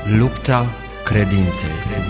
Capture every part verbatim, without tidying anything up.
Lupta credinței.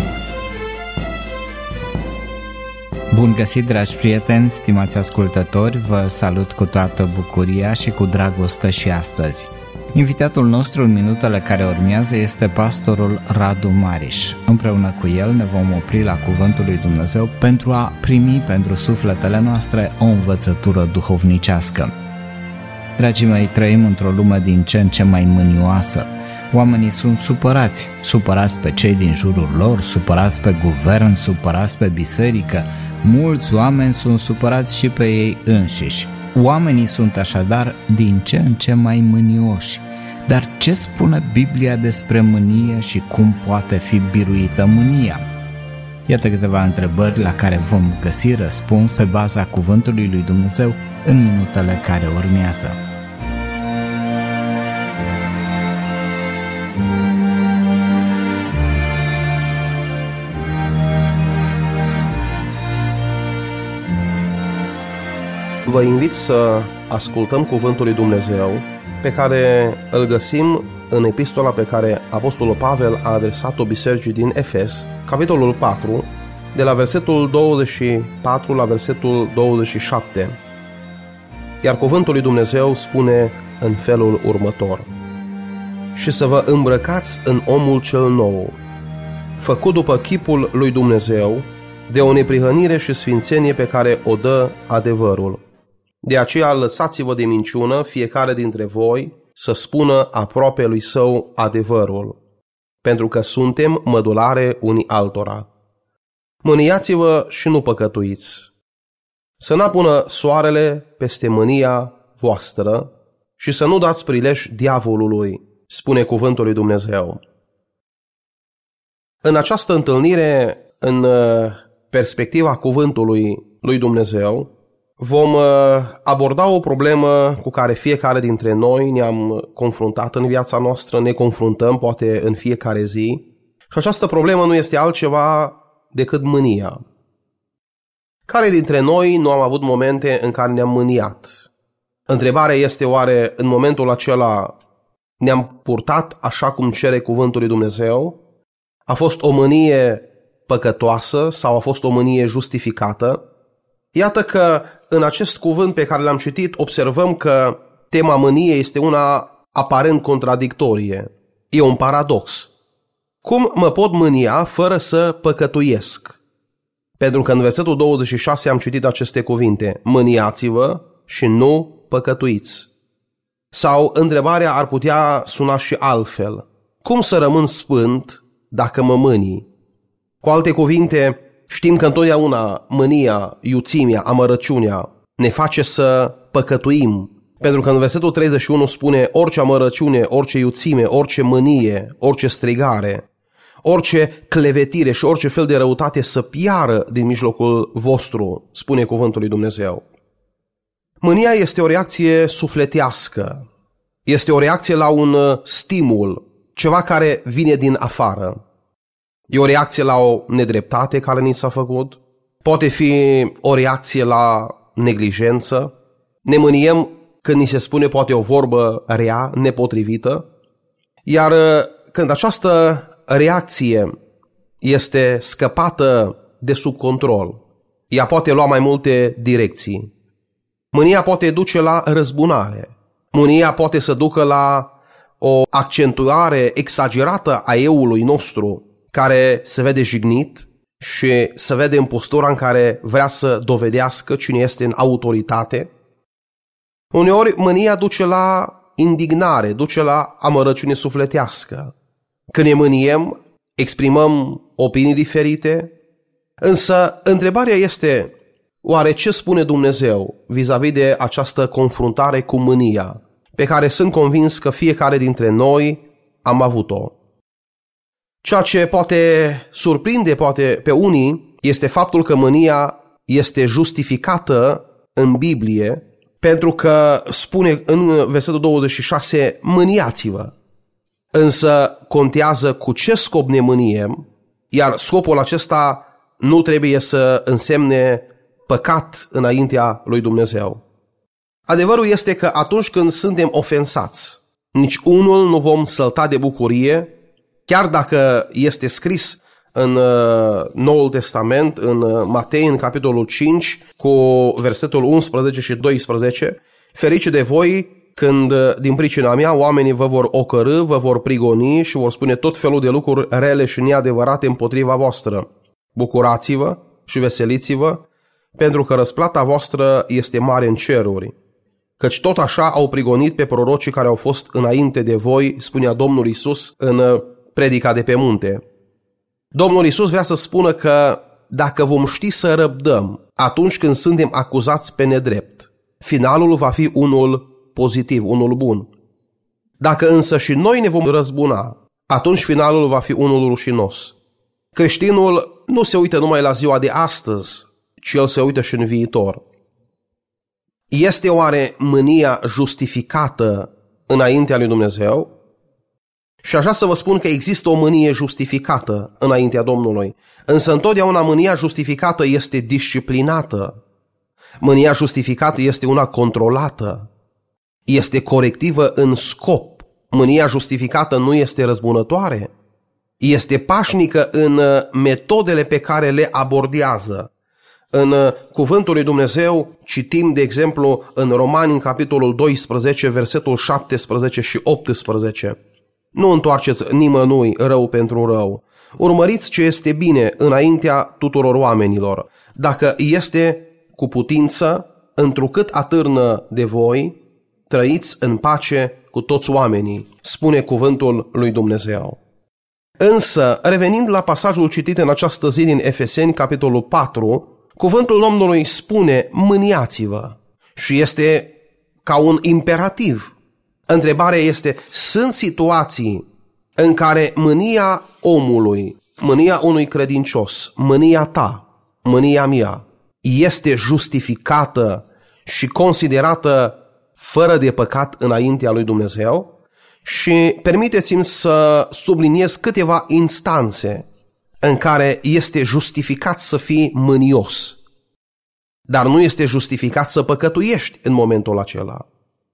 Bun găsit, dragi prieteni, stimați ascultători, vă salut cu toată bucuria și cu dragoste și astăzi. Invitatul nostru în minutele care urmează este pastorul Radu Mariș. Împreună cu el ne vom opri la Cuvântul lui Dumnezeu pentru a primi pentru sufletele noastre o învățătură duhovnicească. Dragii mei, trăim într-o lume din ce în ce mai mânioasă. Oamenii sunt supărați, supărați pe cei din jurul lor, supărați pe guvern, supărați pe biserică. Mulți oameni sunt supărați și pe ei înșiși. Oamenii sunt așadar din ce în ce mai mânioși. Dar ce spune Biblia despre mânie și cum poate fi biruită mânia? Iată câteva întrebări la care vom găsi răspuns pe baza Cuvântului lui Dumnezeu în minutele care urmează. Vă invit să ascultăm Cuvântul lui Dumnezeu pe care îl găsim în epistola pe care Apostolul Pavel a adresat-o bisericii din Efes, capitolul patru, de la versetul douăzeci și patru la versetul douăzeci și șapte. Iar Cuvântul lui Dumnezeu spune în felul următor: și să vă îmbrăcați în omul cel nou, făcut după chipul lui Dumnezeu, de o neprihănire și sfințenie pe care o dă adevărul. De aceea lăsați-vă de minciună fiecare dintre voi să spună aproape lui său adevărul, pentru că suntem mădulare unii altora. Mâniați-vă și nu păcătuiți. Să n-apună soarele peste mânia voastră și să nu dați prilej diavolului, spune Cuvântul lui Dumnezeu. În această întâlnire, în perspectiva Cuvântului lui Dumnezeu, vom aborda o problemă cu care fiecare dintre noi ne-am confruntat în viața noastră, ne confruntăm poate în fiecare zi. Și această problemă nu este altceva decât mânia. Care dintre noi nu am avut momente în care ne-am mâniat? Întrebarea este, oare în momentul acela ne-am purtat așa cum cere Cuvântul lui Dumnezeu? A fost o mânie păcătoasă sau a fost o mânie justificată? Iată că în acest cuvânt pe care l-am citit observăm că tema mâniei este una aparent contradictorie. E un paradox. Cum mă pot mânia fără să păcătuiesc? Pentru că în versetul douăzeci și șase am citit aceste cuvinte: mâniați-vă și nu păcătuiți. Sau întrebarea ar putea suna și altfel: cum să rămân sfânt dacă mă mânii? Cu alte cuvinte, știm că întotdeauna mânia, iuțimea, amărăciunea ne face să păcătuim. Pentru că în versetul treizeci și unu spune: orice amărăciune, orice iuțime, orice mânie, orice strigare, orice clevetire și orice fel de răutate să piară din mijlocul vostru, spune Cuvântul lui Dumnezeu. Mânia este o reacție sufletească. Este o reacție la un stimul, ceva care vine din afară. E o reacție la o nedreptate care ni s-a făcut. Poate fi o reacție la neglijență. Ne mâniem când ni se spune poate o vorbă rea, nepotrivită. Iar când această reacție este scăpată de sub control, ea poate lua mai multe direcții. Mânia poate duce la răzbunare. Mânia poate să ducă la o accentuare exagerată a eului nostru, care se vede jignit și se vede în postura în care vrea să dovedească cine este în autoritate. Uneori mânia duce la indignare, duce la amărăciune sufletească. Când ne mâniem, exprimăm opinii diferite, însă întrebarea este: oare ce spune Dumnezeu vis-a-vis de această confruntare cu mânia, pe care sunt convins că fiecare dintre noi am avut-o? Ceea ce poate surprinde poate pe unii este faptul că mânia este justificată în Biblie, pentru că spune în versetul douăzeci și șase: mâniați-vă. Însă contează cu ce scop ne mâniem, iar scopul acesta nu trebuie să însemne păcat înaintea lui Dumnezeu. Adevărul este că atunci când suntem ofensați, nici unul nu vom sălta de bucurie, Chiar dacă este scris în Noul Testament, în Matei, în capitolul cinci, cu versetul unsprezece și doisprezece, ferice de voi când din pricina mea oamenii vă vor ocărî, vă vor prigoni și vor spune tot felul de lucruri rele și neadevărate împotriva voastră. Bucurați-vă și veseliți-vă, pentru că răsplata voastră este mare în ceruri. Căci tot așa au prigonit pe prorocii care au fost înainte de voi, spunea Domnul Iisus în predica de pe munte. Domnul Iisus vrea să spună că dacă vom ști să răbdăm atunci când suntem acuzați pe nedrept, finalul va fi unul pozitiv, unul bun. Dacă însă și noi ne vom răzbuna, atunci finalul va fi unul rușinos. Creștinul nu se uită numai la ziua de astăzi, ci el se uită și în viitor. Este oare mânia justificată înaintea lui Dumnezeu? Și aș vrea să vă spun că există o mânie justificată înaintea Domnului, însă întotdeauna mânia justificată este disciplinată. Mânia justificată este una controlată, este corectivă în scop. Mânia justificată nu este răzbunătoare, este pașnică în metodele pe care le abordează. În cuvântul lui Dumnezeu citim, de exemplu, în Romani, în capitolul doisprezece, versetul șaptesprezece și optsprezece. Nu întoarceți nimănui rău pentru rău. Urmăriți ce este bine înaintea tuturor oamenilor, dacă este cu putință, întrucât atârnă de voi, trăiți în pace cu toți oamenii, spune cuvântul lui Dumnezeu. Însă, revenind la pasajul citit în această zi din Efeseni, capitolul patru, cuvântul Domnului spune mâniați-vă și este ca un imperativ. Întrebarea este, sunt situații în care mânia omului, mânia unui credincios, mânia ta, mânia mea, este justificată și considerată fără de păcat înaintea lui Dumnezeu? Și permiteți-mi să subliniez câteva instanțe în care este justificat să fii mânios, dar nu este justificat să păcătuiești în momentul acela.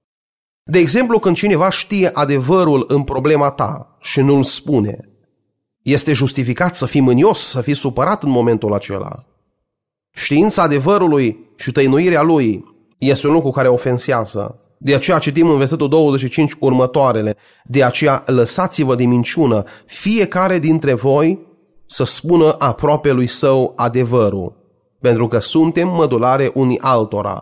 De exemplu, când cineva știe adevărul în problema ta și nu-l spune, este justificat să fii mânios, să fii supărat în momentul acela. Știința adevărului și tăinuirea lui este un lucru care ofensează. De aceea citim în versetul douăzeci și cinci următoarele, de aceea lăsați-vă de minciună, fiecare dintre voi să spună aproape lui său adevărul, pentru că suntem mădulare unii altora.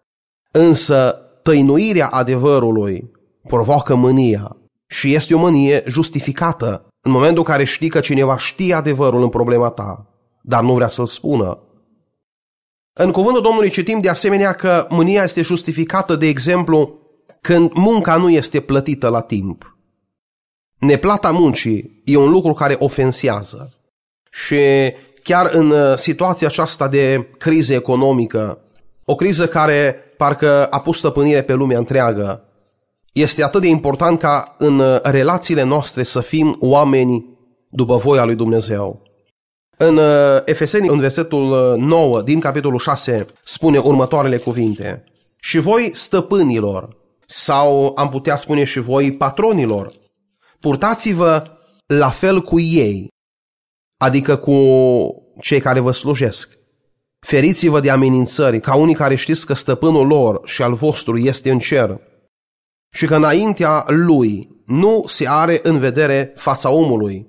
Însă tăinuirea adevărului provoacă mânia și este o mânie justificată în momentul în care știi că cineva știe adevărul în problema ta, dar nu vrea să-l spună. În cuvântul Domnului citim de asemenea că mânia este justificată, de exemplu, când munca nu este plătită la timp. Neplata muncii e un lucru care ofensează. Și chiar în situația aceasta de criză economică, o criză care parcă a pus stăpânire pe lumea întreagă, este atât de important ca în relațiile noastre să fim oameni după voia lui Dumnezeu. În Efeseni, în versetul nouă din capitolul șase, spune următoarele cuvinte: și voi, stăpânilor, sau am putea spune și voi, patronilor, purtați-vă la fel cu ei, adică cu cei care vă slujesc. Feriți-vă de amenințări, ca unii care știți că stăpânul lor și al vostru este în cer și că înaintea lui nu se are în vedere fața omului.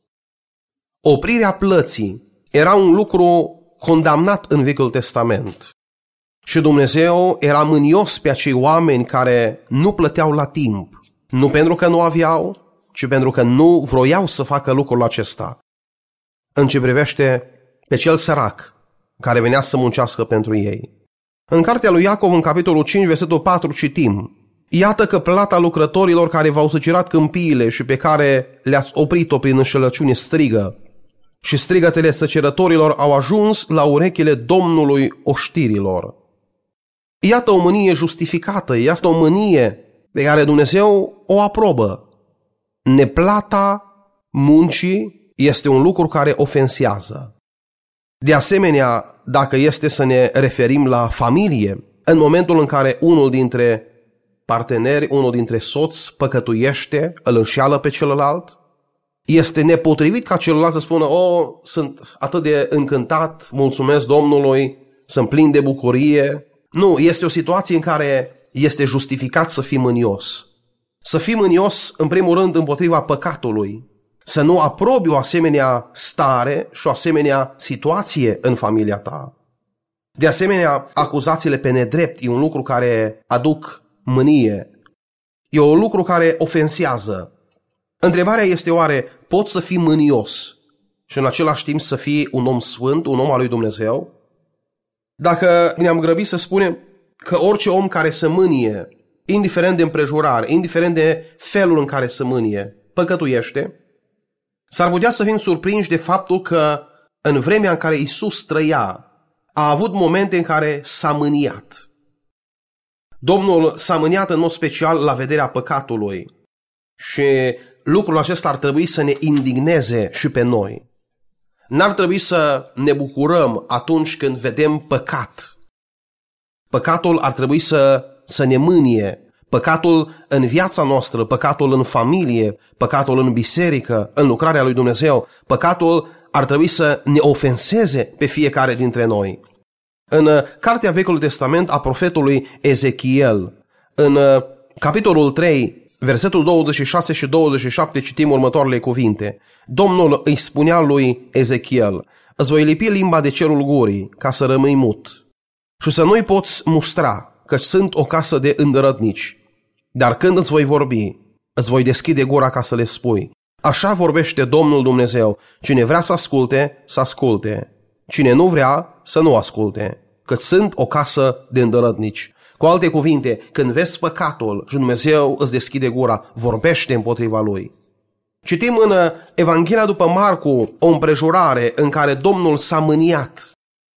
Oprirea plății era un lucru condamnat în Vechiul Testament și Dumnezeu era mânios pe acei oameni care nu plăteau la timp, nu pentru că nu aveau, ci pentru că nu vroiau să facă lucrul acesta. În ce privește pe cel sărac care venea să muncească pentru ei. În cartea lui Iacov, în capitolul cinci, versetul patru, citim: iată că plata lucrătorilor care v-au săcirat câmpiile și pe care le-ați oprit-o prin înșelăciune strigă, și strigătele săcerătorilor au ajuns la urechile Domnului oștirilor. Iată o mânie justificată, iată o mânie pe care Dumnezeu o aprobă. Neplata muncii este un lucru care ofensează. De asemenea, dacă este să ne referim la familie, în momentul în care unul dintre parteneri, unul dintre soți păcătuiește, îl înșeală pe celălalt, Este nepotrivit ca celălalt să spună, o, sunt atât de încântat, mulțumesc Domnului, sunt plin de bucurie. Nu, este o situație în care este justificat să fii mânios. Să fii mânios, în primul rând, împotriva păcatului. Să nu aprobi o asemenea stare și o asemenea situație în familia ta. De asemenea, acuzațiile pe nedrept e un lucru care aduc mânie. E un lucru care ofensează. Întrebarea este oare, poți să fii mânios și în același timp să fii un om sfânt, un om al lui Dumnezeu? Dacă ne-am grăbit să spunem că orice om care se mânie, indiferent de împrejurare, indiferent de felul în care se mânie, păcătuiește, s-ar putea să fim surprinși de faptul că în vremea în care Iisus trăia, a avut momente în care s-a mâniat. Domnul s-a mâniat în mod special la vederea păcatului și lucrul acesta ar trebui să ne indigneze și pe noi. N-ar trebui să ne bucurăm atunci când vedem păcat. Păcatul ar trebui să, să ne mânie. Păcatul în viața noastră, păcatul în familie, păcatul în biserică, în lucrarea lui Dumnezeu. Păcatul ar trebui să ne ofenseze pe fiecare dintre noi. În Cartea Vechiului Testament a profetului Ezechiel, în capitolul trei, versetul douăzeci și șase și douăzeci și șapte, citim următoarele cuvinte. Domnul îi spunea lui Ezechiel, îți voi lipi limba de cerul gurii ca să rămâi mut și să nu-i poți mustra, căci sunt o casă de îndărătnici. Dar când îți voi vorbi, îți voi deschide gura ca să le spui. Așa vorbește Domnul Dumnezeu. Cine vrea să asculte, să asculte. Cine nu vrea, să nu asculte. Căci sunt o casă de îndărătnici. Cu alte cuvinte, când vezi păcatul și Dumnezeu îți deschide gura, vorbește împotriva lui. Citim în Evanghelia după Marcu o împrejurare în care Domnul s-a mâniat.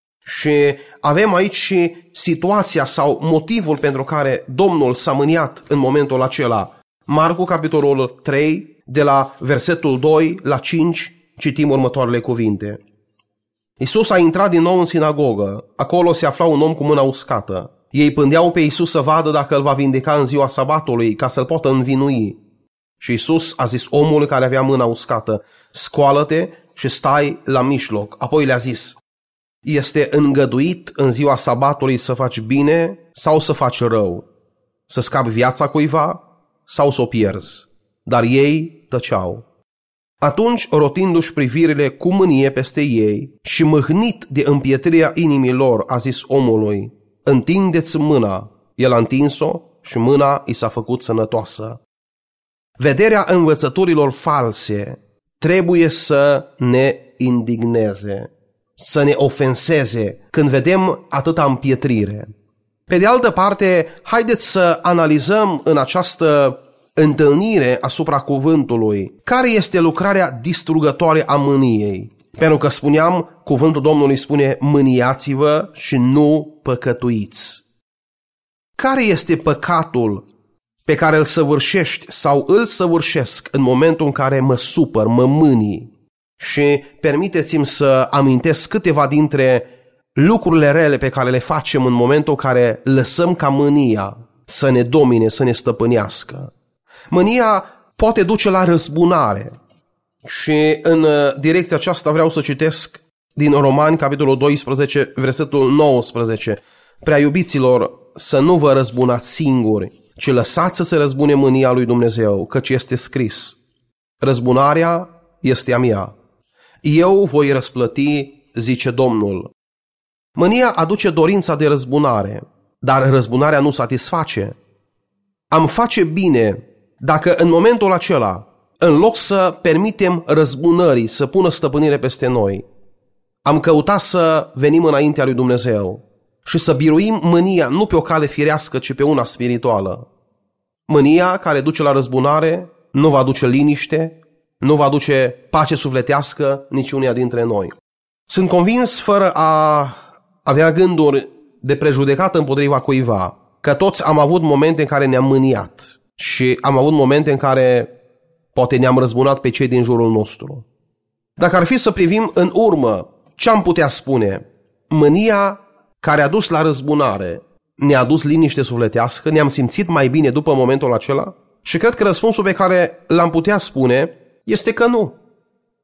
Și avem aici și situația sau motivul pentru care Domnul s-a mâniat în momentul acela. Marcu, capitolul trei, de la versetul doi la cinci, citim următoarele cuvinte. Iisus a intrat din nou în sinagogă. Acolo se afla un om cu mâna uscată. Ei pândeau pe Iisus să vadă dacă îl va vindeca în ziua sabatului, ca să-l poată învinui. Și Iisus a zis omului care avea mâna uscată, scoală-te și stai la mijloc. Apoi le-a zis, este îngăduit în ziua sabatului să faci bine sau să faci rău, să scapi viața cuiva sau să o pierzi. Dar ei tăceau. Atunci, rotindu-și privirile cu mânie peste ei și mâhnit de împietrirea inimilor, a zis omului, întindeți mâna. El a întins-o și mâna i s-a făcut sănătoasă. Vederea învățăturilor false trebuie să ne indigneze, să ne ofenseze când vedem atâta împietrire. Pe de altă parte, haideți să analizăm în această întâlnire asupra cuvântului care este lucrarea distrugătoare a mâniei. Pentru că spuneam, cuvântul Domnului spune, mâniați-vă și nu păcătuiți. Care este păcatul pe care îl săvârșești sau îl săvârșesc în momentul în care mă supăr, mă mânii? Și permiteți-mi să amintesc câteva dintre lucrurile rele pe care le facem în momentul în care lăsăm ca mânia să ne domine, să ne stăpânească. Mânia poate duce la răzbunare. Și în direcția aceasta vreau să citesc din Romani, capitolul doisprezece, versetul nouăsprezece. Prea iubiților, să nu vă răzbunați singuri, ci lăsați să se răzbune mânia lui Dumnezeu, căci este scris. Răzbunarea este a mea. Eu voi răsplăti, zice Domnul. Mânia aduce dorința de răzbunare, dar răzbunarea nu satisface. Am face bine dacă în momentul acela, în loc să permitem răzbunării să pună stăpânire peste noi, am căutat să venim înaintea lui Dumnezeu și să biruim mânia nu pe o cale firească, ci pe una spirituală. Mânia care duce la răzbunare nu va aduce liniște, nu va aduce pace sufletească niciunia dintre noi. Sunt convins, fără a avea gânduri de prejudecată împotriva cuiva, că toți am avut momente în care ne-am mâniat și am avut momente în care poate ne-am răzbunat pe cei din jurul nostru. Dacă ar fi să privim în urmă, ce am putea spune? Mânia care a dus la răzbunare ne-a dus liniște sufletească, ne-am simțit mai bine după momentul acela? Și cred că răspunsul pe care l-am putea spune este că nu.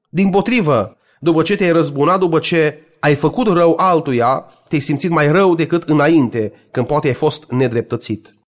Dimpotrivă, după ce te-ai răzbunat, după ce ai făcut rău altuia, te-ai simțit mai rău decât înainte, când poate ai fost nedreptățit.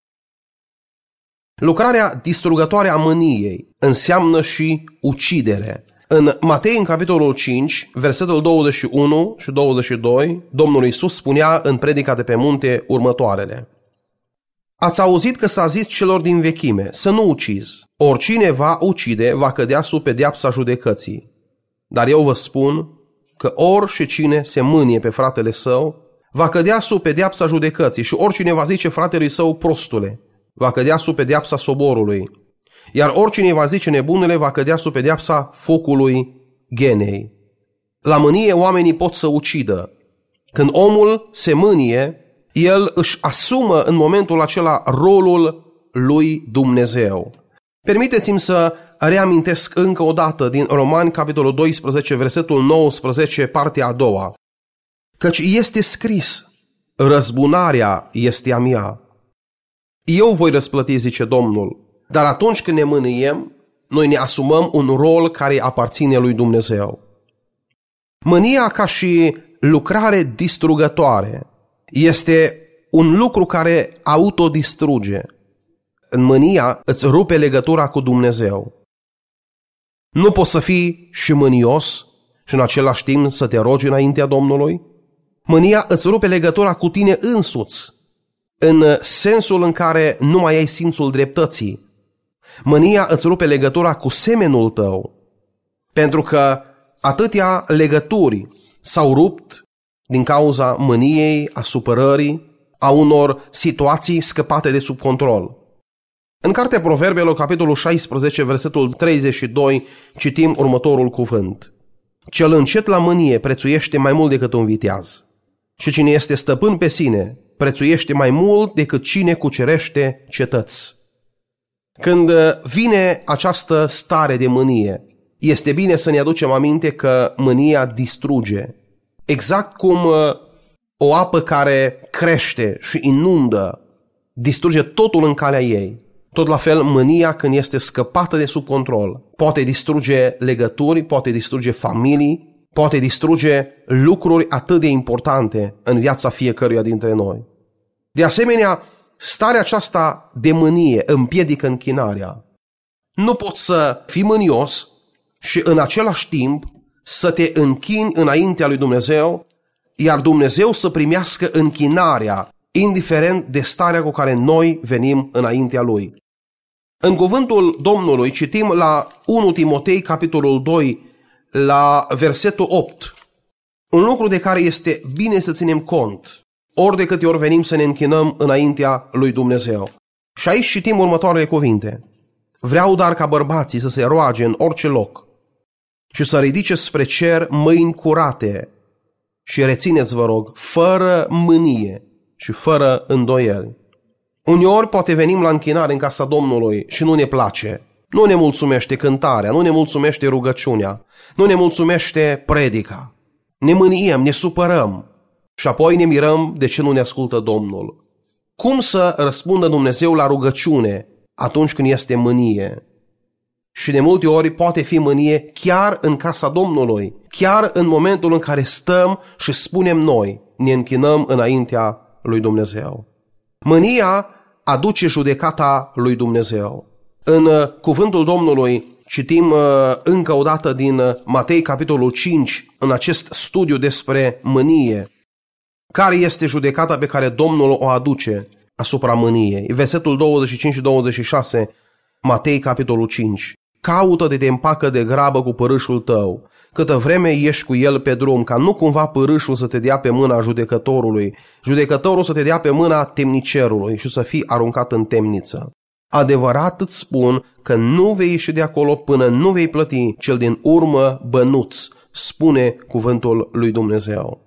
Lucrarea distrugătoare a mâniei înseamnă și ucidere. În Matei, în capitolul cinci, versetul douăzeci și unu și douăzeci și doi, Domnul Iisus spunea în predica de pe munte următoarele. Ați auzit că s-a zis celor din vechime, să nu ucizi. Oricine va ucide, va cădea sub pedeapsa judecății. Dar eu vă spun că oricine se mânie pe fratele său, va cădea sub pedeapsa judecății și oricine va zice fratelui său prostule, va cădea sub pedeapsa soborului. Iar oricine va zice nebunele, va cădea sub pedeapsa focului ghenei. La mânie oamenii pot să ucidă. Când omul se mânie, el își asumă în momentul acela rolul lui Dumnezeu. Permiteți-mi să reamintesc încă o dată din Romani, capitolul doisprezece, versetul nouăsprezece, partea a doua. Căci este scris, răzbunarea este a mea. Eu voi răsplăti, zice Domnul. Dar atunci când ne mâniem, noi ne asumăm un rol care aparține lui Dumnezeu. Mânia ca și lucrare distrugătoare este un lucru care autodistruge. În mânia îți rupe legătura cu Dumnezeu. Nu poți să fii și mânios și în același timp să te rogi înaintea Domnului. Mânia îți rupe legătura cu tine însuți, în sensul în care nu mai ai simțul dreptății. Mânia îți rupe legătura cu semenul tău, pentru că atâtea legături s-au rupt din cauza mâniei, a supărării, a unor situații scăpate de sub control. În cartea Proverbelor, capitolul șaisprezece, versetul treizeci și doi, citim următorul cuvânt. Cel încet la mânie prețuiește mai mult decât un viteaz, și cine este stăpân pe sine prețuiește mai mult decât cine cucerește cetăți. Când vine această stare de mânie, este bine să ne aducem aminte că mânia distruge. Exact cum o apă care crește și inundă, distruge totul în calea ei. Tot la fel, mânia, când este scăpată de sub control, poate distruge legături, poate distruge familii, poate distruge lucruri atât de importante în viața fiecăruia dintre noi. De asemenea, starea aceasta de mânie împiedică închinarea. Nu poți să fii mânios și în același timp să te închini înaintea lui Dumnezeu, iar Dumnezeu să primească închinarea, indiferent de starea cu care noi venim înaintea Lui. În cuvântul Domnului citim la unu Timotei, capitolul doi, la versetul opt, un lucru de care este bine să ținem cont, ori de câte ori venim să ne închinăm înaintea lui Dumnezeu. Și aici citim următoarele cuvinte. Vreau dar ca bărbații să se roage în orice loc și să ridice spre cer mâini curate și rețineți, vă rog, fără mânie și fără îndoieli. Uneori poate venim la închinare în casa Domnului și nu ne place. Nu ne mulțumește cântarea, nu ne mulțumește rugăciunea, nu ne mulțumește predica. Ne mâniem, ne supărăm și apoi ne mirăm de ce nu ne ascultă Domnul. Cum să răspundă Dumnezeu la rugăciune atunci când este mânie? Și de multe ori poate fi mânie chiar în casa Domnului, chiar în momentul în care stăm și spunem noi, ne închinăm înaintea lui Dumnezeu. Mânia aduce judecata lui Dumnezeu. În cuvântul Domnului citim încă o dată din Matei, capitolul cinci, în acest studiu despre mânie, care este judecata pe care Domnul o aduce asupra mâniei. Versetul douăzeci și cinci și douăzeci și șase, Matei, capitolul cinci. Caută de te împacă de grabă cu părâșul tău, câtă vreme ieși cu el pe drum, ca nu cumva părâșul să te dea pe mâna judecătorului, judecătorul să te dea pe mâna temnicerului și să fii aruncat în temniță. Adevărat îți spun că nu vei ieși de acolo până nu vei plăti cel din urmă bănuț, spune cuvântul lui Dumnezeu.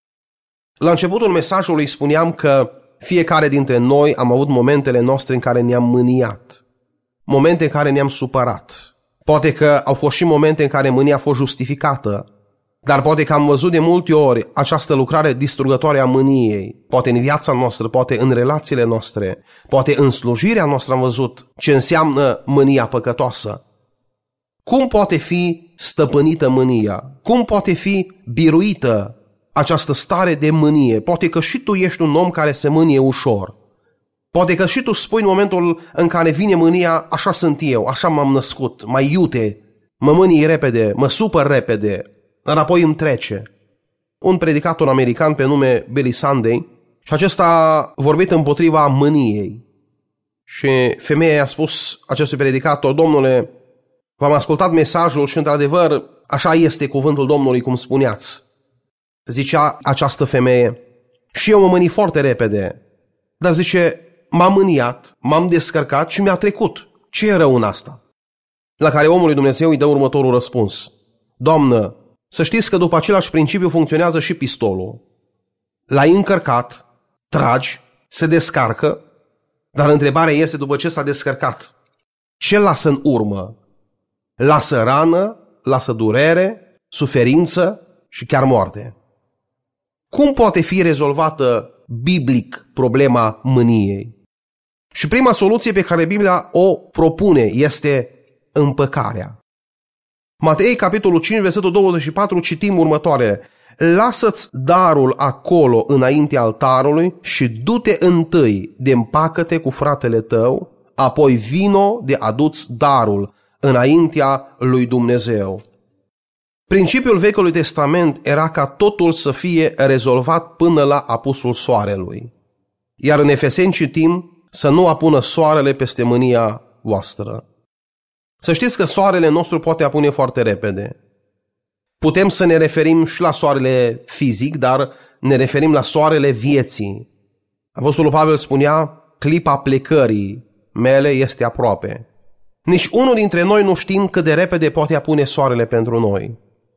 La începutul mesajului spuneam că fiecare dintre noi am avut momentele noastre în care ne-am mâniat, momente în care ne-am supărat. Poate că au fost și momente în care mânia a fost justificată, dar poate că am văzut de multe ori această lucrare distrugătoare a mâniei, poate în viața noastră, poate în relațiile noastre, poate în slujirea noastră am văzut ce înseamnă mânia păcătoasă. Cum poate fi stăpânită mânia? Cum poate fi biruită această stare de mânie? Poate că și tu ești un om care se mânie ușor. Poate că și tu spui în momentul în care vine mânia, așa sunt eu, așa m-am născut, mai iute, mă mânii repede, mă supăr repede, înapoi îmi trece. Un predicator american pe nume Billy Sunday, și acesta a vorbit împotriva mâniei. Și femeia i-a spus acestui predicator: domnule, v-am ascultat mesajul și într-adevăr așa este cuvântul Domnului cum spuneați. Zicea această femeie: și eu mă mâni foarte repede, dar zice, m-am mâniat, m-am descărcat și mi-a trecut. Ce e rău în asta? La care omul lui Dumnezeu îi dă următorul răspuns: doamnă, să știți că după același principiu funcționează și pistolul. L-ai încărcat, tragi, se descarcă, dar întrebarea este, după ce s-a descărcat, ce lasă în urmă? Lasă rană, lasă durere, suferință și chiar moarte. Cum poate fi rezolvată biblic problema mâniei? Și prima soluție pe care Biblia o propune este împăcarea. Matei, capitolul cinci, versetul douăzeci și patru, citim următoarele: lasă-ți darul acolo înaintea altarului și du-te întâi de împacă-te cu fratele tău, apoi vino de adu-ți darul înaintea lui Dumnezeu. Principiul Vechiului Testament era ca totul să fie rezolvat până la apusul soarelui. Iar în Efeseni citim să nu apună soarele peste mânia voastră. Să știți că soarele nostru poate apune foarte repede. Putem să ne referim și la soarele fizic, dar ne referim la soarele vieții. Apostolul Pavel spunea: clipa plecării mele este aproape. Nici unul dintre noi nu știm cât de repede poate apune soarele pentru noi.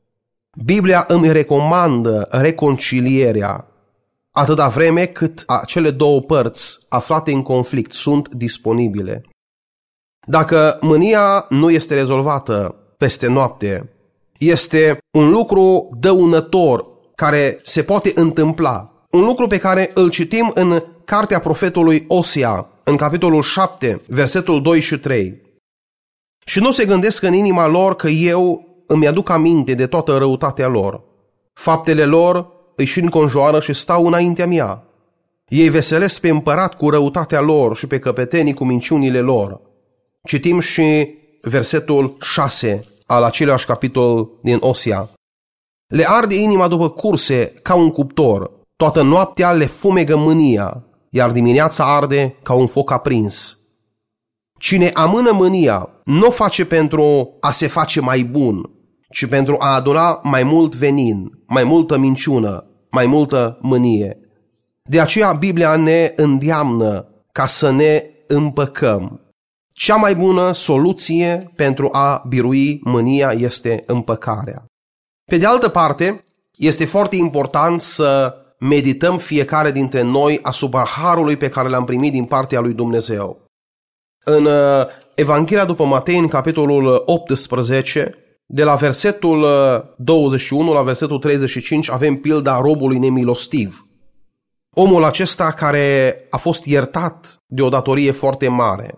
Biblia îmi recomandă reconcilierea atâta vreme cât acele două părți aflate în conflict sunt disponibile. Dacă mânia nu este rezolvată peste noapte, este un lucru dăunător care se poate întâmpla. Un lucru pe care îl citim în cartea profetului Osea, în capitolul șapte, versetul doi și trei. Și nu se gândesc în inima lor că eu îmi aduc aminte de toată răutatea lor. Faptele lor îi și înconjoară și stau înaintea mea. Ei veselesc pe împărat cu răutatea lor și pe căpetenii cu minciunile lor. Citim și versetul șase al același capitol din Osea. Le arde inima după curse ca un cuptor, toată noaptea le fumegă mânia, iar dimineața arde ca un foc aprins. Cine amână mânia nu o face pentru a se face mai bun, ci pentru a aduna mai mult venin, mai multă minciună, mai multă mânie. De aceea Biblia ne îndeamnă ca să ne împăcăm. Cea mai bună soluție pentru a birui mânia este împăcarea. Pe de altă parte, este foarte important să medităm fiecare dintre noi asupra harului pe care l-am primit din partea lui Dumnezeu. În Evanghelia după Matei, în capitolul optsprezece, de la versetul douăzeci și unu la versetul treizeci și cinci, avem pilda robului nemilostiv. Omul acesta care a fost iertat de o datorie foarte mare.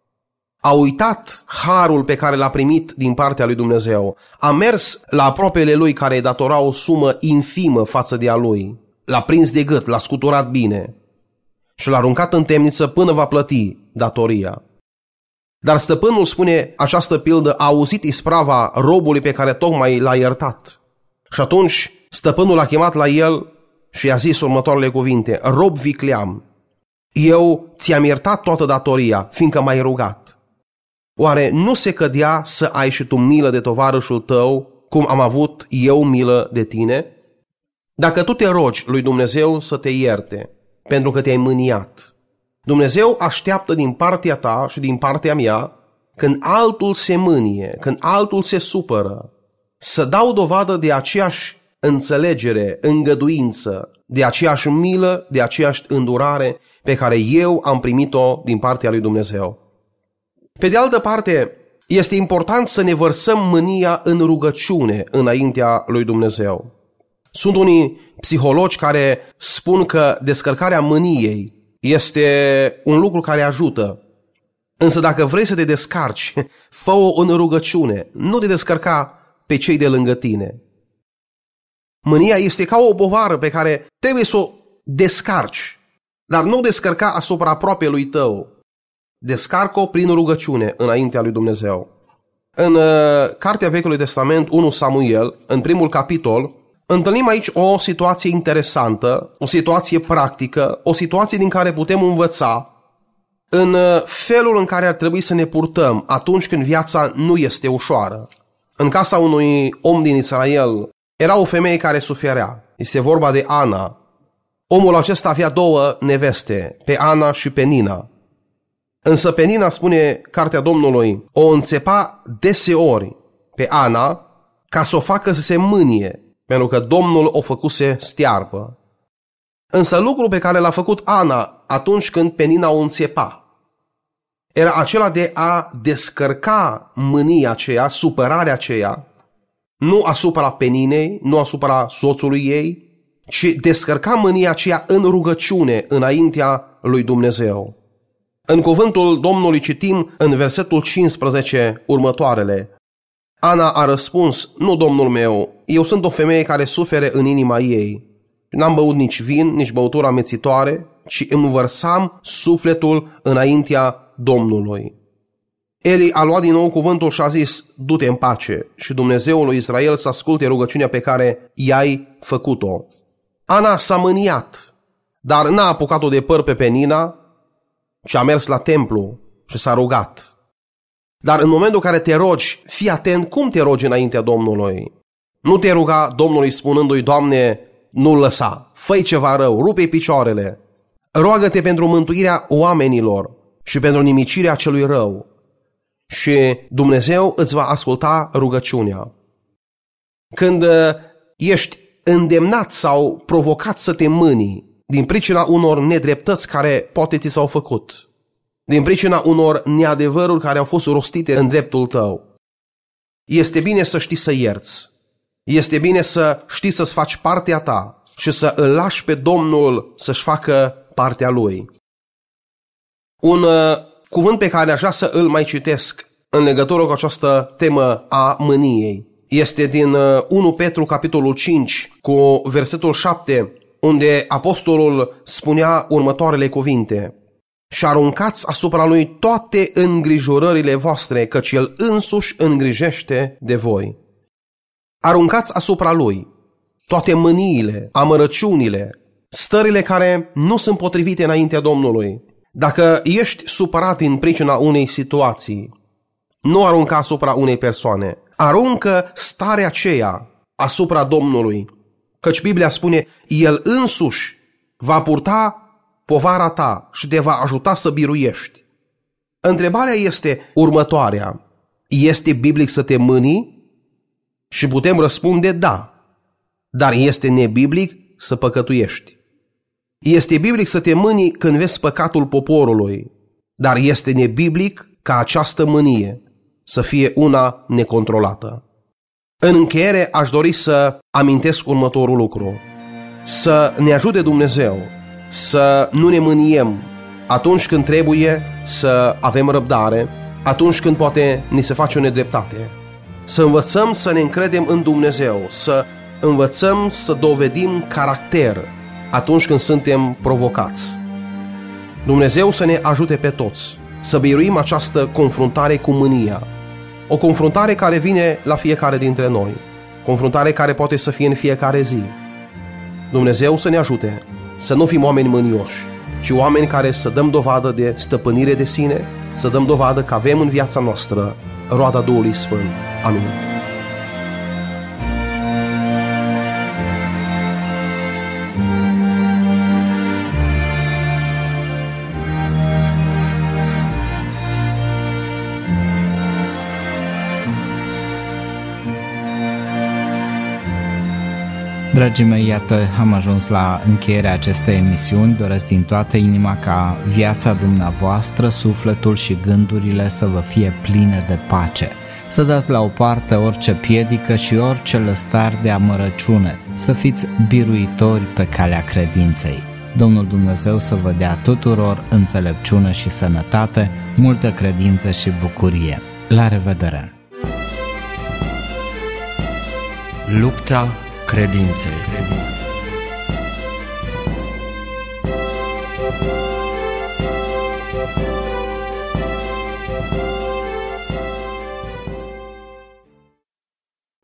A uitat harul pe care l-a primit din partea lui Dumnezeu. A mers la aproapele lui care îi datora o sumă infimă față de a lui. L-a prins de gât, l-a scuturat bine și l-a aruncat în temniță până va plăti datoria. Dar stăpânul, spune această pildă, a auzit isprava robului pe care tocmai l-a iertat. Și atunci stăpânul l-a chemat la el și i-a zis următoarele cuvinte: rob vicleam, eu ți-am iertat toată datoria, fiindcă m-ai rugat. Oare nu se cădea să ai și tu milă de tovarășul tău, cum am avut eu milă de tine? Dacă tu te rogi lui Dumnezeu să te ierte, pentru că te-ai mâniat, Dumnezeu așteaptă din partea ta și din partea mea, când altul se mânie, când altul se supără, să dau dovadă de aceeași înțelegere, îngăduință, de aceeași milă, de aceeași îndurare pe care eu am primit-o din partea lui Dumnezeu. Pe de altă parte, este important să ne vărsăm mânia în rugăciune înaintea lui Dumnezeu. Sunt unii psihologi care spun că descărcarea mâniei este un lucru care ajută. Însă dacă vrei să te descarci, fă-o în rugăciune, nu te descărca pe cei de lângă tine. Mânia este ca o povară pe care trebuie să o descarci, dar nu descărca asupra aproapelui tău. Descarcă-o prin rugăciune înaintea lui Dumnezeu. În uh, Cartea Vechiului Testament, unu Samuel, în primul capitol, întâlnim aici o situație interesantă, o situație practică, o situație din care putem învăța în uh, felul în care ar trebui să ne purtăm atunci când viața nu este ușoară. În casa unui om din Israel era o femeie care suferea. Este vorba de Ana. Omul acesta avea două neveste, pe Ana și pe Nina. Însă pe Nina, spune Cartea Domnului, o înțepa deseori pe Ana ca să o facă să se mânie, pentru că Domnul o făcuse stearpă. Însă lucrul pe care l-a făcut Ana atunci când pe Nina o înțepa era acela de a descărca mânia aceea, supărarea aceea, nu asupra Peninei, nu asupra soțului ei, ci descărca mânia aceea în rugăciune înaintea lui Dumnezeu. În cuvântul Domnului citim în versetul cincisprezece următoarele. Ana a răspuns, nu, domnul meu, eu sunt o femeie care sufere în inima ei. N-am băut nici vin, nici băutură amețitoare, ci îmi vărsam sufletul înaintea Domnului. Eli a luat din nou cuvântul și a zis, du-te în pace și Dumnezeul lui Israel să asculte rugăciunea pe care i-ai făcut-o. Ana s-a mâniat, dar n-a apucat-o de păr pe Penina, ci a mers la templu și s-a rugat. Dar în momentul în care te rogi, fii atent cum te rogi înaintea Domnului. Nu te ruga Domnului spunându-i, Doamne, nu-l lăsa, fă-i ceva rău, rupe-i picioarele. Roagă-te pentru mântuirea oamenilor și pentru nimicirea celui rău. Și Dumnezeu îți va asculta rugăciunea. Când ești îndemnat sau provocat să te mânii din pricina unor nedreptăți care poate ți s-au făcut, din pricina unor neadevăruri care au fost rostite în dreptul tău, este bine să știi să ierți. Este bine să știi să-ți faci partea ta și să îl lași pe Domnul să-și facă partea Lui. Un uh, cuvânt pe care aș vrea să îl mai citesc în legătură cu această temă a mâniei este din uh, unu Petru, capitolul cinci, cu versetul șapte, unde apostolul spunea următoarele cuvinte. Și aruncați asupra lui toate îngrijorările voastre, căci el însuși îngrijește de voi. Aruncați asupra lui toate mâniile, amărăciunile, stările care nu sunt potrivite înaintea Domnului. Dacă ești supărat în pricina unei situații, nu arunca asupra unei persoane, aruncă starea aceea asupra Domnului, căci Biblia spune, el însuși va purta povara ta și te va ajuta să biruiești. Întrebarea este următoarea. Este biblic să te mânii? Și putem răspunde da. Dar este nebiblic să păcătuiești. Este biblic să te mânii când vezi păcatul poporului, dar este nebiblic ca această mânie să fie una necontrolată. În încheiere aș dori să amintesc următorul lucru. Să ne ajute Dumnezeu să nu ne mâniem atunci când trebuie să avem răbdare, atunci când poate ni se face o nedreptate. Să învățăm să ne încredem în Dumnezeu, să învățăm să dovedim caracter atunci când suntem provocați. Dumnezeu să ne ajute pe toți să biruim această confruntare cu mânia. O confruntare care vine la fiecare dintre noi. Confruntare care poate să fie în fiecare zi. Dumnezeu să ne ajute să nu fim oameni mânioși, ci oameni care să dăm dovadă de stăpânire de sine, să dăm dovadă că avem în viața noastră roada Duhului Sfânt. Amin. Dragii mei, iată, am ajuns la încheierea acestei emisiuni. Doresc din toată inima ca viața dumneavoastră, sufletul și gândurile să vă fie pline de pace. Să dați la o parte orice piedică și orice lăstar de amărăciune, să fiți biruitori pe calea credinței. Domnul Dumnezeu să vă dea tuturor înțelepciune și sănătate, multă credință și bucurie. La revedere! Lupta credinței.